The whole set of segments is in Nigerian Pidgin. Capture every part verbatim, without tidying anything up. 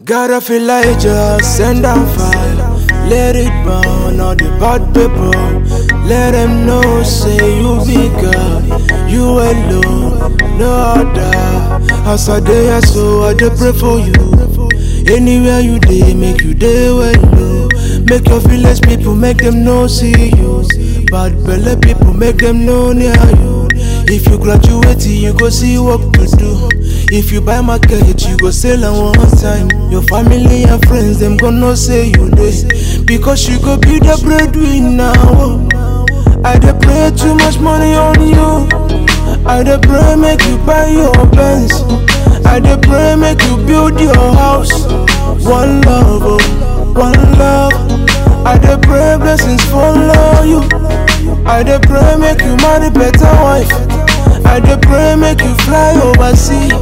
God of Elijah, send down fire. Let it burn all the bad people. Let them know, say you be God. You alone, no other. As I day, so I dey pray for you. Anywhere you dey, make you dey well low. Make your village people, make them know, see you. Bad belly people, make them know near you. If you graduate, you go see work to do. If you buy market, you go sell on one time. Your family and friends, them gonna say you dey, because you go be the breadwinner. I dey pray too much money on you. I dey pray make you buy your Benz. I dey pray make you build your house. One love, oh, one love. I dey pray blessings follow you. I dey pray make you marry better wife. I dey pray make you fly overseas.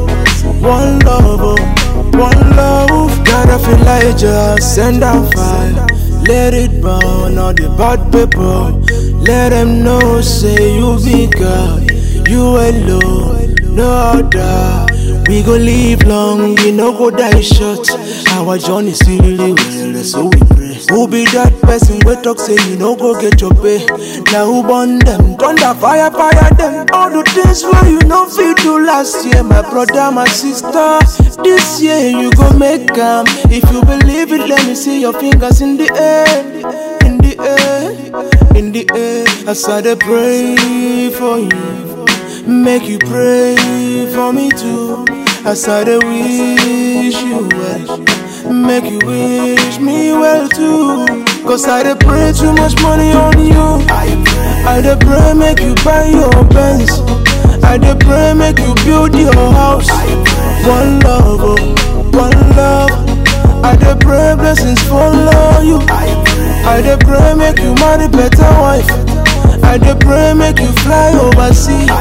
One love, oh, one love. God of Elijah, send down fire. Let it burn all the bad people. Let them know, say you be God. You alone, no other. We go live long, we no go die short. Our journey still really well, so we pray. Who be that person we talk say you no go get your pay? Now who burn them? Thunder, fire, fire them. All the things where you no fit do last year, my brother, my sister. This year you go make them. If you believe it, let me see your fingers in the air, in the air, in the air. As I dey pray for you, make you pray for me too. As I dey wish you well, make you wish me well too. Cause I dey pray too much money on you. I dey pray make you buy your Benz. I dey pray make you build your house. One love, oh, one love. I dey pray blessings follow you. I dey pray make you marry better wife. I dey pray make you fly overseas.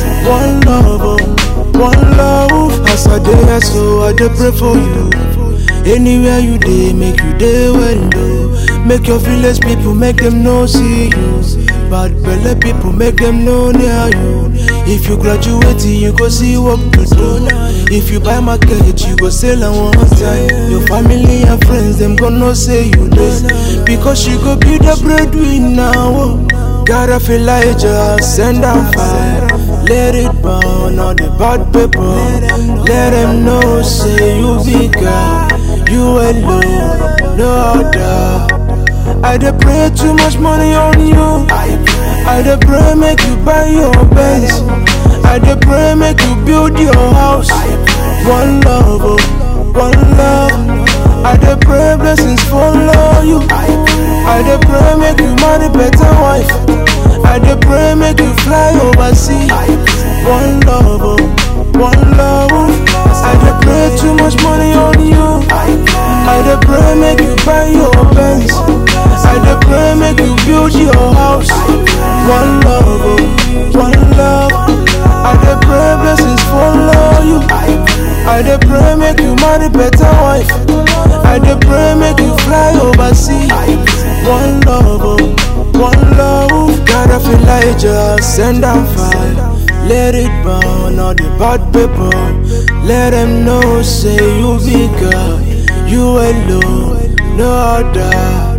One love, oh, one love. As I dey, so I dey pray for you. Anywhere you dey, make you dey well low. Make your village people, make them know, see you. Bad belly people, make them know near you. If you graduate, you go see work to do. If you buy market, you go sell on one time. Your family and friends, them gonna say you dey, because you go be the breadwinner. God of Elijah, send down fire. Let it burn all the bad people. Let them know, say you be God. You alone, no other. I dey pray too much money on you. I dey pray make you buy your Benz. I dey pray make you build your house. One love, oh, one love. I dey pray blessings follow you. I dey pray make you marry better wife. I dey pray make you fly overseas. One love, oh, one love. I dey pray too much money on you. I dey pray make you buy your Benz. I dey pray make you build your house. One love, oh, one love. I dey pray blessings follow you. I dey pray make you marry better wife. I dey pray make you fly overseas. One love, oh, one love. God of Elijah, send down fire. Let it burn all the bad people. Let them know, say you be God. You alone, no other.